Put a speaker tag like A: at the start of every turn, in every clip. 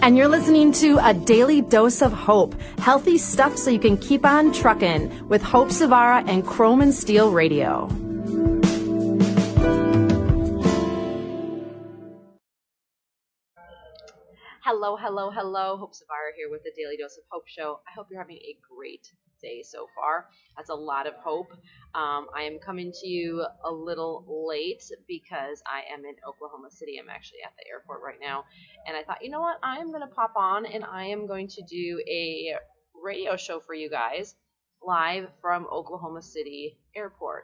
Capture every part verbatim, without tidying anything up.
A: and you're listening to A Daily Dose of Hope, healthy stuff so you can keep on trucking with Hope Savara and Chrome and Steel Radio.
B: Hello, hello, hello. Hope Savara here with the Daily Dose of Hope show. I hope you're having a great day so far. That's a lot of hope. Um, I am coming to you a little late because I am in Oklahoma City. I'm actually at the airport right now. And I thought, you know what? I am going to pop on and I am going to do a radio show for you guys live from Oklahoma City Airport.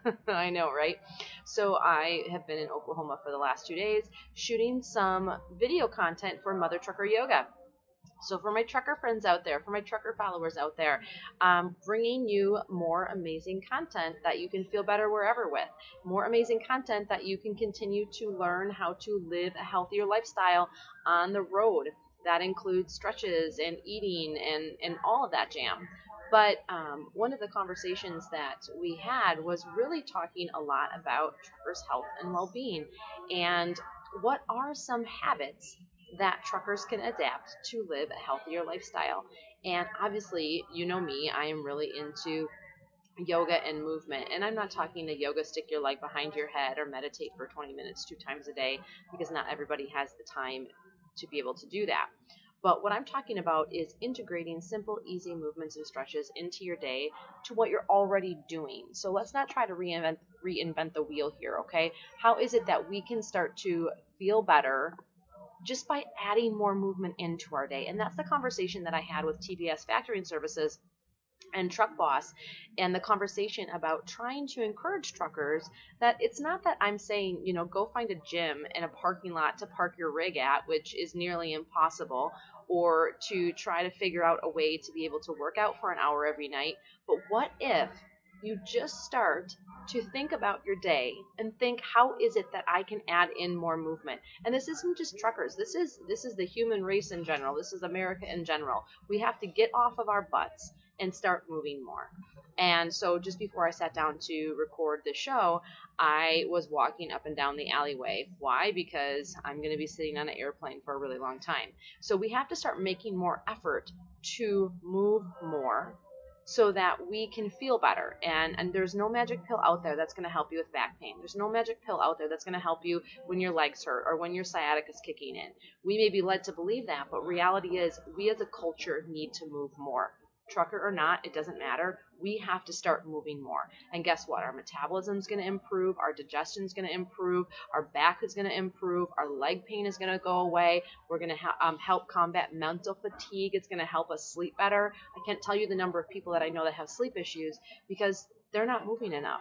B: I know, right? So I have been in Oklahoma for the last two days shooting some video content for Mother Trucker Yoga. So for my trucker friends out there, for my trucker followers out there, um, bringing you more amazing content that you can feel better wherever with. More amazing content that you can continue to learn how to live a healthier lifestyle on the road. That includes stretches and eating and, and all of that jam. But um, one of the conversations that we had was really talking a lot about truckers' health and well-being, and what are some habits that truckers can adapt to live a healthier lifestyle. And obviously, you know me, I am really into yoga and movement. And I'm not talking the yoga stick your leg behind your head or meditate for twenty minutes two times a day, because not everybody has the time to be able to do that. But what I'm talking about is integrating simple, easy movements and stretches into your day to what you're already doing. So let's not try to reinvent reinvent the wheel here, okay? How is it that we can start to feel better just by adding more movement into our day? And that's the conversation that I had with T B S Factoring Services and Truck Boss, and the conversation about trying to encourage truckers that it's not that I'm saying, you know, go find a gym and a parking lot to park your rig at, which is nearly impossible, or to try to figure out a way to be able to work out for an hour every night. But what if you just start to think about your day and think, how is it that I can add in more movement? And this isn't just truckers. This is this is the human race in general. This is America in general. We have to get off of our butts and start moving more. And so just before I sat down to record the show, I was walking up and down the alleyway. Why? Because I'm going to be sitting on an airplane for a really long time. So we have to start making more effort to move more so that we can feel better. And, and there's no magic pill out there that's going to help you with back pain. There's no magic pill out there that's going to help you when your legs hurt or when your sciatica is kicking in. We may be led to believe that, but reality is we as a culture need to move more. Trucker or not, it doesn't matter. We have to start moving more. And guess what? Our metabolism is going to improve. Our digestion is going to improve. Our back is going to improve. Our leg pain is going to go away. We're going to ha- um, help combat mental fatigue. It's going to help us sleep better. I can't tell you the number of people that I know that have sleep issues because they're not moving enough.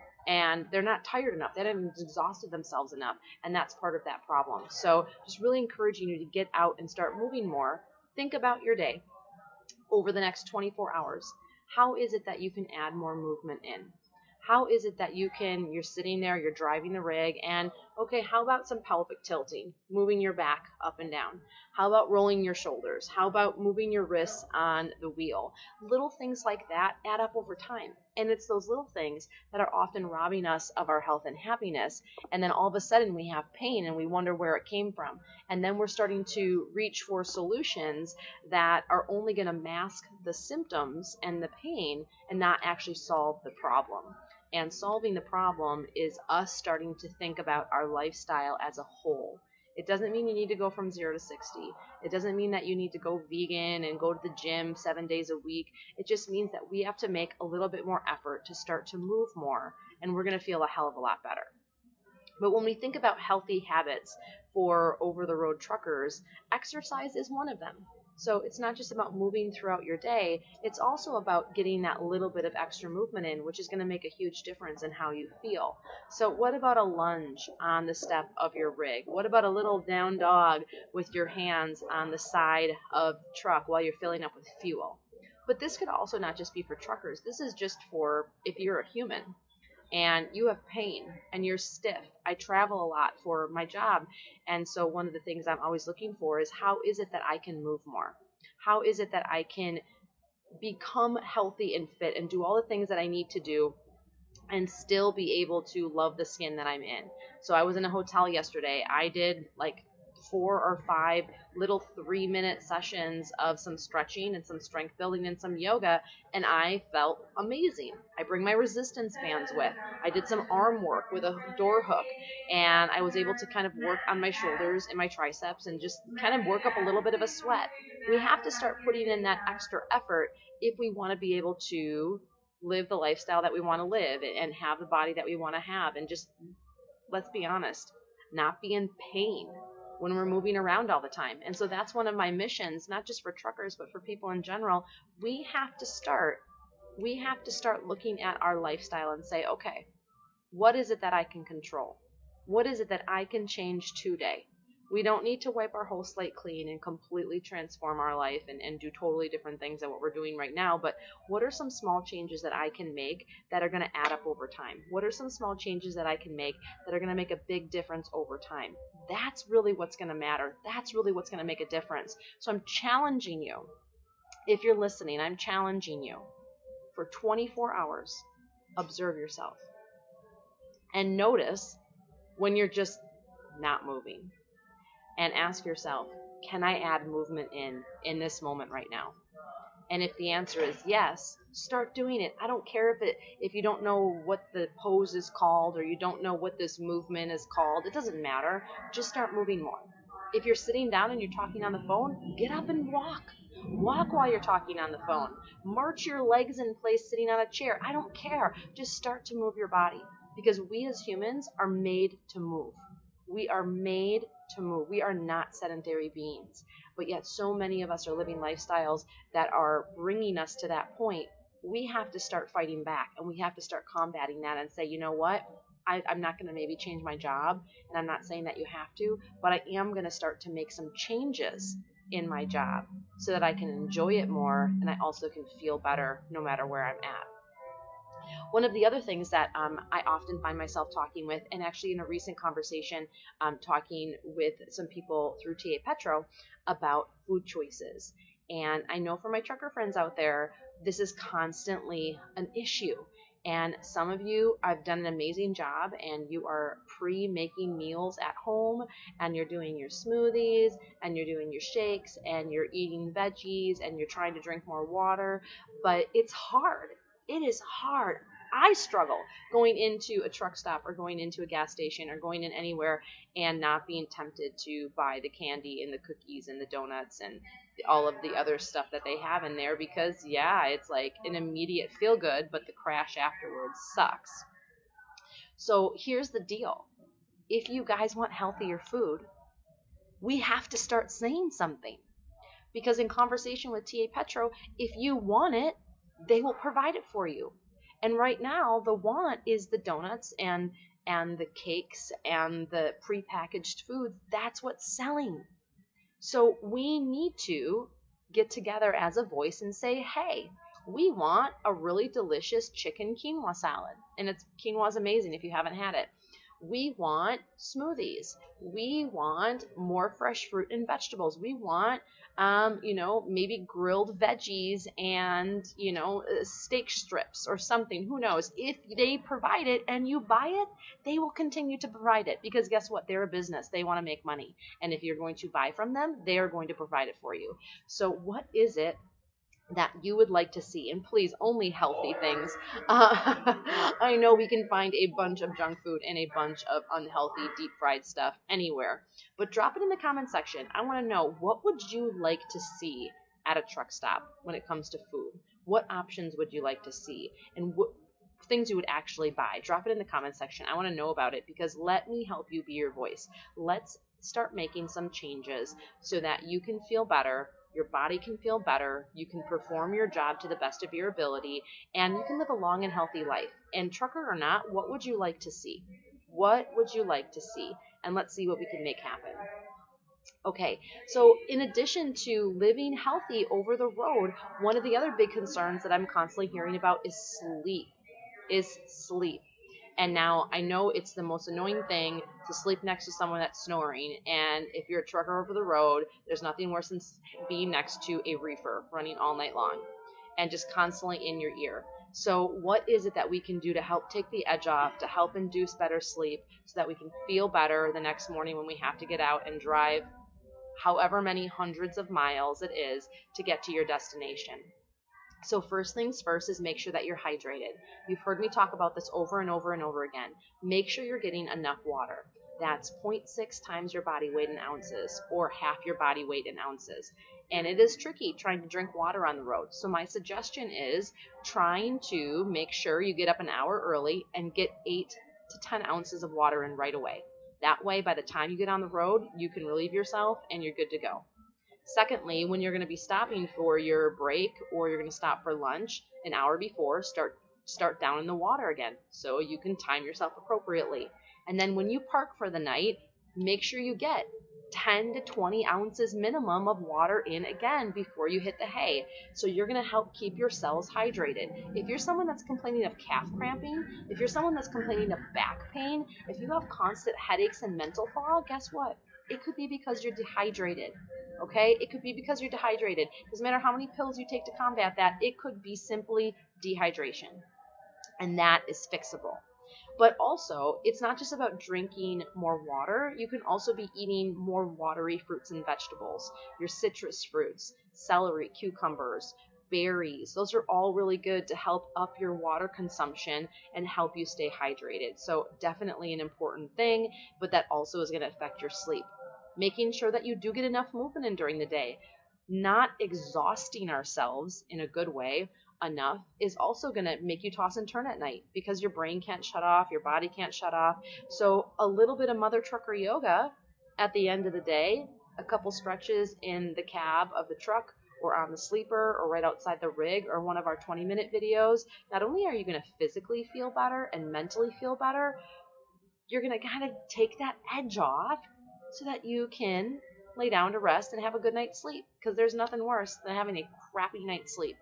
B: And they're not tired enough. They haven't exhausted themselves enough. And that's part of that problem. So just really encouraging you to get out and start moving more. Think about your day over the next twenty-four hours. How is it that you can add more movement in? How is it that you can, you're sitting there, you're driving the rig, and okay, how about some pelvic tilting, moving your back up and down? How about rolling your shoulders? How about moving your wrists on the wheel? Little things like that add up over time. And it's those little things that are often robbing us of our health and happiness. And then all of a sudden we have pain and we wonder where it came from. And then we're starting to reach for solutions that are only going to mask the symptoms and the pain and not actually solve the problem. And solving the problem is us starting to think about our lifestyle as a whole. It doesn't mean you need to go from zero to sixty. It doesn't mean that you need to go vegan and go to the gym seven days a week. It just means that we have to make a little bit more effort to start to move more, and we're going to feel a hell of a lot better. But when we think about healthy habits for over-the-road truckers, exercise is one of them. So it's not just about moving throughout your day, it's also about getting that little bit of extra movement in, which is going to make a huge difference in how you feel. So what about a lunge on the step of your rig? What about a little down dog with your hands on the side of the truck while you're filling up with fuel? But this could also not just be for truckers. This is just for if you're a human and you have pain and you're stiff. I travel a lot for my job, and so one of the things I'm always looking for is how is it that I can move more? How is it that I can become healthy and fit and do all the things that I need to do and still be able to love the skin that I'm in? So I was in a hotel yesterday. I did like four or five little three minute sessions of some stretching and some strength building and some yoga, and I felt amazing. I bring my resistance bands with. I did some arm work with a door hook, and I was able to kind of work on my shoulders and my triceps and just kind of work up a little bit of a sweat. We have to start putting in that extra effort if we want to be able to live the lifestyle that we want to live and have the body that we want to have, and just, let's be honest, not be in pain when we're moving around all the time. And so that's one of my missions, not just for truckers, but for people in general. We have to start, we have to start looking at our lifestyle and say, okay, what is it that I can control? What is it that I can change today? We don't need to wipe our whole slate clean and completely transform our life and, and do totally different things than what we're doing right now. But what are some small changes that I can make that are going to add up over time? What are some small changes that I can make that are going to make a big difference over time? That's really what's going to matter. That's really what's going to make a difference. So I'm challenging you. If you're listening, I'm challenging you for twenty-four hours, observe yourself and notice when you're just not moving. And ask yourself, can I add movement in in this moment right now? And if the answer is yes, start doing it. I don't care if it if you don't know what the pose is called or you don't know what this movement is called. It doesn't matter. Just start moving more. If you're sitting down and you're talking on the phone, get up and walk. Walk while you're talking on the phone. March your legs in place sitting on a chair. I don't care. Just start to move your body, because we as humans are made to move. We are made to move. We are not sedentary beings, but yet so many of us are living lifestyles that are bringing us to that point. We have to start fighting back, and we have to start combating that and say, you know what? I, I'm not going to maybe change my job, and I'm not saying that you have to, but I am going to start to make some changes in my job so that I can enjoy it more, and I also can feel better no matter where I'm at. One of the other things that um, I often find myself talking with, and actually in a recent conversation, um, talking with some people through T A Petro about food choices. And I know for my trucker friends out there, this is constantly an issue. And some of you, I've done an amazing job, and you are pre-making meals at home, and you're doing your smoothies, and you're doing your shakes, and you're eating veggies, and you're trying to drink more water. But it's hard. It is hard. I struggle going into a truck stop or going into a gas station or going in anywhere and not being tempted to buy the candy and the cookies and the donuts and all of the other stuff that they have in there, because yeah, it's like an immediate feel good, but the crash afterwards sucks. So here's the deal. If you guys want healthier food, we have to start saying something, because in conversation with T A Petro, if you want it, they will provide it for you. And right now, the want is the donuts and and the cakes and the prepackaged foods. That's what's selling. So we need to get together as a voice and say, hey, we want a really delicious chicken quinoa salad. And it's quinoa is amazing if you haven't had it. We want smoothies. We want more fresh fruit and vegetables. We want, um, you know, maybe grilled veggies and, you know, steak strips or something. Who knows? If they provide it and you buy it, they will continue to provide it, because guess what? They're a business. They want to make money. And if you're going to buy from them, they are going to provide it for you. So what is it that you would like to see? And please, only healthy things. Uh, I know we can find a bunch of junk food and a bunch of unhealthy deep fried stuff anywhere, but drop it in the comment section. I want to know, what would you like to see at a truck stop when it comes to food? What options would you like to see, and what things you would actually buy? Drop it in the comment section. I want to know about it, because let me help you be your voice. Let's start making some changes so that you can feel better. Your body can feel better, you can perform your job to the best of your ability, and you can live a long and healthy life. And trucker or not, what would you like to see? What would you like to see? And let's see what we can make happen. Okay, so in addition to living healthy over the road, one of the other big concerns that I'm constantly hearing about is sleep, is sleep. And now I know it's the most annoying thing to sleep next to someone that's snoring. And if you're a trucker over the road, there's nothing worse than being next to a reefer running all night long and just constantly in your ear. So what is it that we can do to help take the edge off, to help induce better sleep so that we can feel better the next morning when we have to get out and drive however many hundreds of miles it is to get to your destination? So first things first is make sure that you're hydrated. You've heard me talk about this over and over and over again. Make sure you're getting enough water. That's zero point six times your body weight in ounces, or half your body weight in ounces. And it is tricky trying to drink water on the road. So my suggestion is trying to make sure you get up an hour early and get eight to ten ounces of water in right away. That way, by the time you get on the road, you can relieve yourself and you're good to go. Secondly, when you're going to be stopping for your break or you're going to stop for lunch an hour before, start start down in the water again so you can time yourself appropriately. And then when you park for the night, make sure you get ten to twenty ounces minimum of water in again before you hit the hay. So you're going to help keep your cells hydrated. If you're someone that's complaining of calf cramping, if you're someone that's complaining of back pain, if you have constant headaches and mental fog, guess what? It could be because you're dehydrated. Okay? It could be because you're dehydrated. Doesn't matter how many pills you take to combat that. It could be simply dehydration. And that is fixable. But also, it's not just about drinking more water. You can also be eating more watery fruits and vegetables. Your citrus fruits, celery, cucumbers, berries. Those are all really good to help up your water consumption and help you stay hydrated. So definitely an important thing, but that also is going to affect your sleep. Making sure that you do get enough movement in during the day. Not exhausting ourselves in a good way enough is also going to make you toss and turn at night because your brain can't shut off, your body can't shut off. So a little bit of mother trucker yoga at the end of the day, a couple stretches in the cab of the truck or on the sleeper or right outside the rig or one of our twenty minute videos. Not only are you going to physically feel better and mentally feel better, you're going to kind of take that edge off so that you can lay down to rest and have a good night's sleep, because there's nothing worse than having a crappy night's sleep.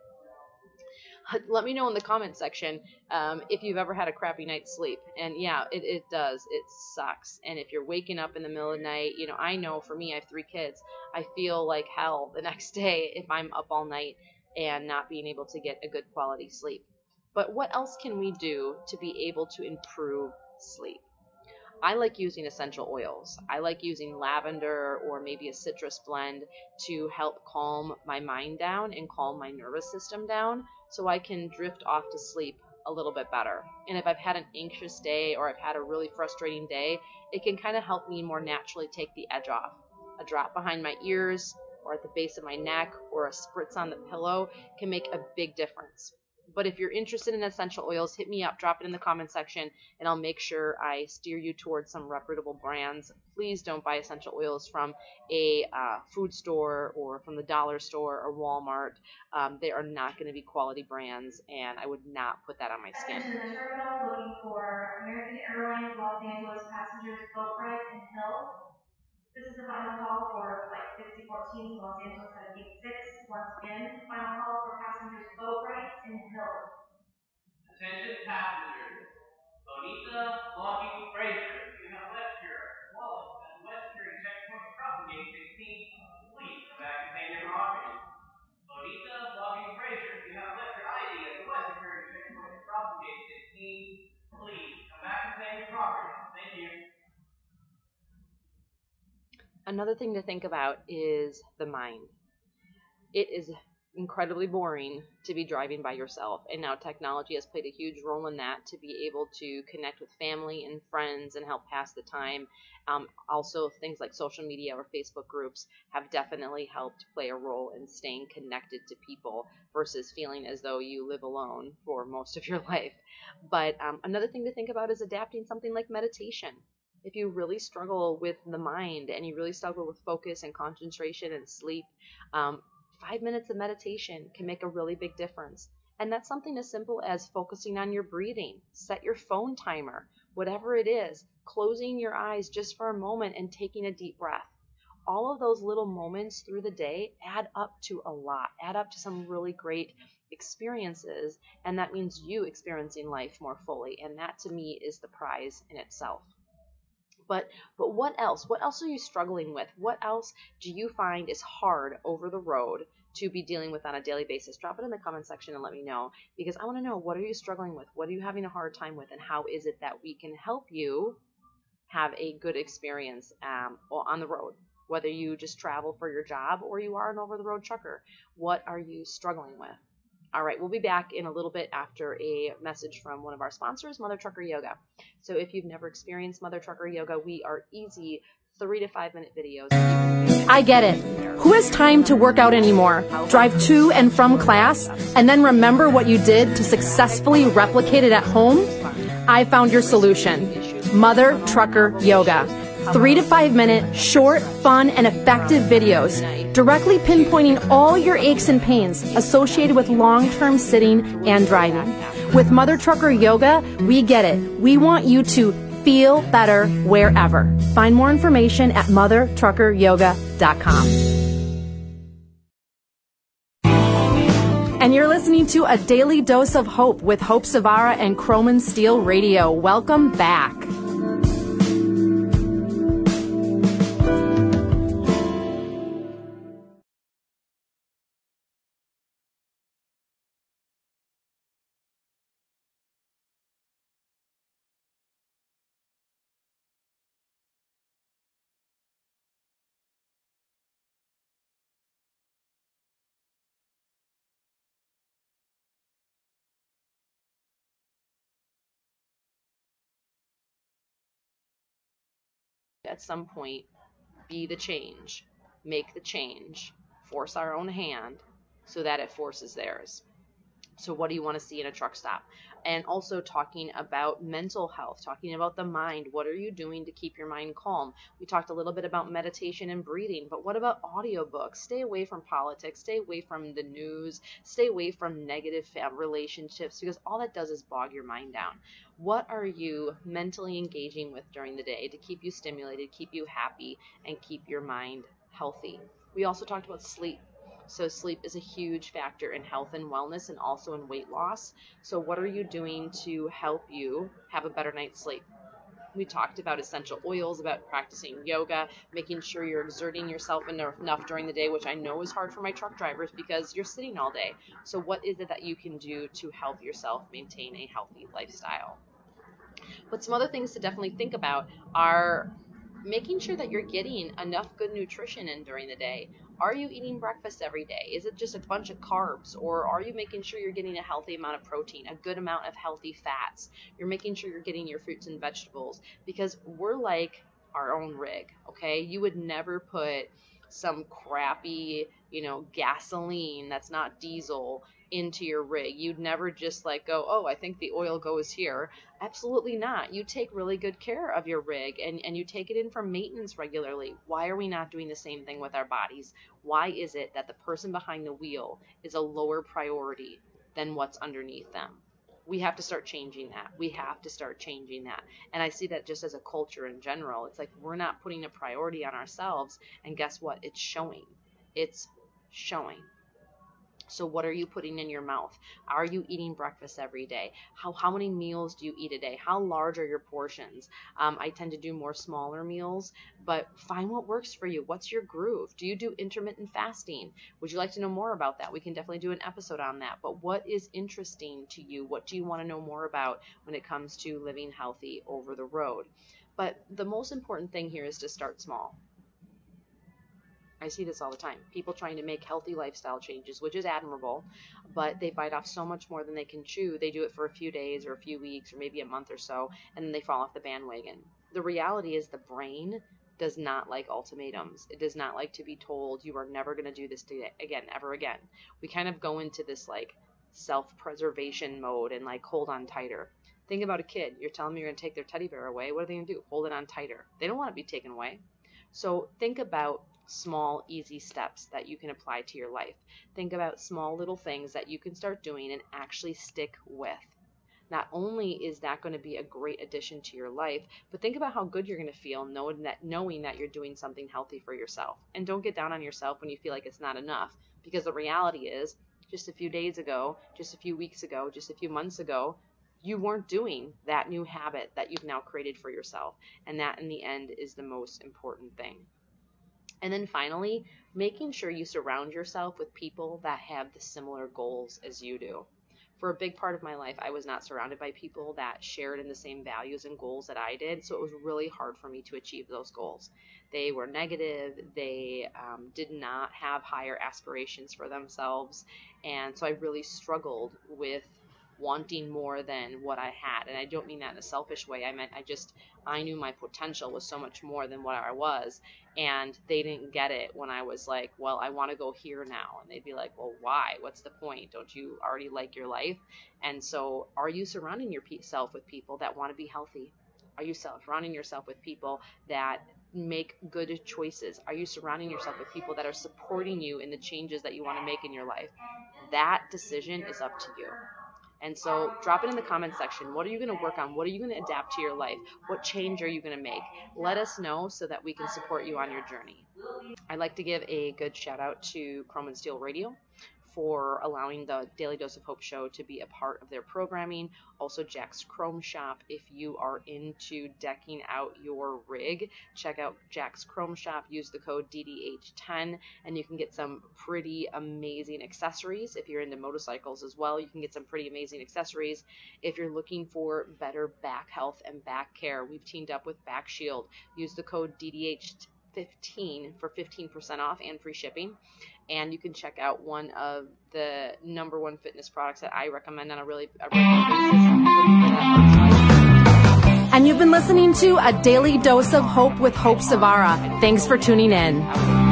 B: Let me know in the comment section um, if you've ever had a crappy night's sleep. And yeah, it, it does. It sucks. And if you're waking up in the middle of the night, you know, I know for me, I have three kids. I feel like hell the next day if I'm up all night and not being able to get a good quality sleep. But what else can we do to be able to improve sleep? I like using essential oils. I like using lavender or maybe a citrus blend to help calm my mind down and calm my nervous system down so I can drift off to sleep a little bit better. And if I've had an anxious day or I've had a really frustrating day, it can kind of help me more naturally take the edge off. A drop behind my ears or at the base of my neck or a spritz on the pillow can make a big difference. But if you're interested in essential oils, hit me up, drop it in the comment section, and I'll make sure I steer you towards some reputable brands. Please don't buy essential oils from a uh, food store or from the dollar store or Walmart. Um, they are not going to be quality brands, and I would not put that on my skin.
C: In the terminal looking for American Airlines Los Angeles passengers boat ride in Hill. This is the final call for flight sixty fourteen to Los Angeles at gate six. Once again, final call for passengers boat rides in Hill.
D: Attention passengers. Bonita logging Fraser. You have left your wallet at the West Security Checkpoint crossing gate sixteen. Please come back and claim your property. Bonita logging Fraser. You have left your I D at the West Security Checkpoint crossing gate sixteen. Please come back and claim your property. Thank you.
B: Another thing to think about is the mind. It is incredibly boring to be driving by yourself, and now technology has played a huge role in that to be able to connect with family and friends and help pass the time. Um, also, things like social media or Facebook groups have definitely helped play a role in staying connected to people versus feeling as though you live alone for most of your life. But um, another thing to think about is adapting something like meditation. If you really struggle with the mind and you really struggle with focus and concentration and sleep, um, five minutes of meditation can make a really big difference. And that's something as simple as focusing on your breathing. Set your phone timer, whatever it is, closing your eyes just for a moment and taking a deep breath. All of those little moments through the day add up to a lot, add up to some really great experiences. And that means you experiencing life more fully. And that to me is the prize in itself. But but what else? What else are you struggling with? What else do you find is hard over the road to be dealing with on a daily basis, drop it in the comment section and let me know, because I want to know, what are you struggling with? What are you having a hard time with? And how is it that we can help you have a good experience um, on the road, whether you just travel for your job or you are an over-the-road trucker? What are you struggling with? All right, we'll be back in a little bit after a message from one of our sponsors, Mother Trucker Yoga. So if you've never experienced Mother Trucker Yoga, we are easy three to five minute videos.
A: I get it. Who has time to work out anymore? Drive to and from class and then remember what you did to successfully replicate it at home? I found your solution. Mother Trucker Yoga. Three to five minute, short, fun, and effective videos, directly pinpointing all your aches and pains associated with long-term sitting and driving. With Mother Trucker Yoga, we get it. We want you to feel better wherever. Find more information at mother trucker yoga dot com. And you're listening to A Daily Dose of Hope with Hope Savara and Croman Steel Radio. Welcome back.
B: At some point, be the change, make the change, force our own hand so that it forces theirs. So what do you want to see in a truck stop? And also talking about mental health, talking about the mind. What are you doing to keep your mind calm? We talked a little bit about meditation and breathing, but what about audiobooks? Stay away from politics, stay away from the news, stay away from negative relationships, because all that does is bog your mind down. What are you mentally engaging with during the day to keep you stimulated, keep you happy, and keep your mind healthy? We also talked about sleep. So sleep is a huge factor in health and wellness and also in weight loss. So what are you doing to help you have a better night's sleep? We talked about essential oils, about practicing yoga, making sure you're exerting yourself enough during the day, which I know is hard for my truck drivers because you're sitting all day. So what is it that you can do to help yourself maintain a healthy lifestyle? But some other things to definitely think about are making sure that you're getting enough good nutrition in during the day. Are you eating breakfast every day? Is it just a bunch of carbs? Or are you making sure you're getting a healthy amount of protein, a good amount of healthy fats? You're making sure you're getting your fruits and vegetables, because we're like our own rig, okay? You would never put some crappy, you know, gasoline that's not diesel into your rig. You'd never just like go, oh, I think the oil goes here. Absolutely not. You take really good care of your rig and, and you take it in for maintenance regularly. Why are we not doing the same thing with our bodies? Why is it that the person behind the wheel is a lower priority than what's underneath them? We have to start changing that. We have to start changing that. And I see that just as a culture in general. It's like we're not putting a priority on ourselves, and guess what? It's showing. It's showing. So what are you putting in your mouth? Are you eating breakfast every day? How how many meals do you eat a day? How large are your portions? Um, I tend to do more smaller meals, but find what works for you. What's your groove? Do you do intermittent fasting? Would you like to know more about that? We can definitely do an episode on that. But what is interesting to you? What do you want to know more about when it comes to living healthy over the road? But the most important thing here is to start small. I see this all the time. People trying to make healthy lifestyle changes, which is admirable, but they bite off so much more than they can chew. They do it for a few days or a few weeks or maybe a month or so, and then they fall off the bandwagon. The reality is the brain does not like ultimatums. It does not like to be told you are never going to do this again, ever again. We kind of go into this like self-preservation mode and like hold on tighter. Think about a kid. You're telling them you're going to take their teddy bear away. What are they going to do? Hold it on tighter. They don't want to be taken away. So think about small, easy steps that you can apply to your life. Think about small little things that you can start doing and actually stick with. Not only is that going to be a great addition to your life, but think about how good you're going to feel knowing that, knowing that you're doing something healthy for yourself. And don't get down on yourself when you feel like it's not enough, because the reality is just a few days ago, just a few weeks ago, just a few months ago, you weren't doing that new habit that you've now created for yourself. And that in the end is the most important thing. And then finally, making sure you surround yourself with people that have the similar goals as you do. For a big part of my life, I was not surrounded by people that shared in the same values and goals that I did, so it was really hard for me to achieve those goals. They were negative, they um, did not have higher aspirations for themselves, and so I really struggled with wanting more than what I had. And I don't mean that in a selfish way. I meant I just, I knew my potential was so much more than what I was, and they didn't get it when I was like, well, I want to go here now. And they'd be like, well, why? What's the point? Don't you already like your life? And so are you surrounding yourself with people that want to be healthy? Are you surrounding yourself with people that make good choices? Are you surrounding yourself with people that are supporting you in the changes that you want to make in your life? That decision is up to you. And so drop it in the comment section. What are you going to work on? What are you going to adapt to your life? What change are you going to make? Let us know so that we can support you on your journey. I'd like to give a good shout out to Chrome and Steel Radio for allowing the Daily Dose of Hope show to be a part of their programming. Also Jack's Chrome Shop. If you are into decking out your rig, check out Jack's Chrome Shop. Use the code D D H ten and you can get some pretty amazing accessories. If you're into motorcycles as well, you can get some pretty amazing accessories. If you're looking for better back health and back care, we've teamed up with Back Shield. Use the code D D H fifteen for fifteen percent off and free shipping. And you can check out one of the number one fitness products that I recommend on a really a regular basis.
A: And you've been listening to A Daily Dose of Hope with Hope Savara. Thanks for tuning in.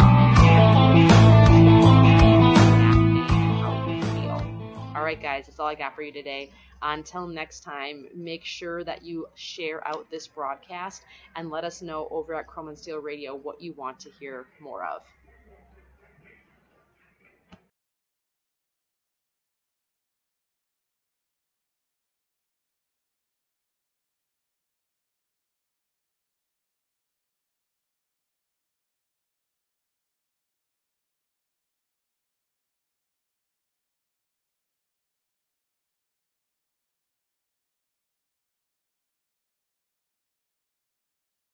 B: All right, guys, that's all I got for you today. Until next time, make sure that you share out this broadcast and let us know over at Chrome and Steel Radio what you want to hear more of.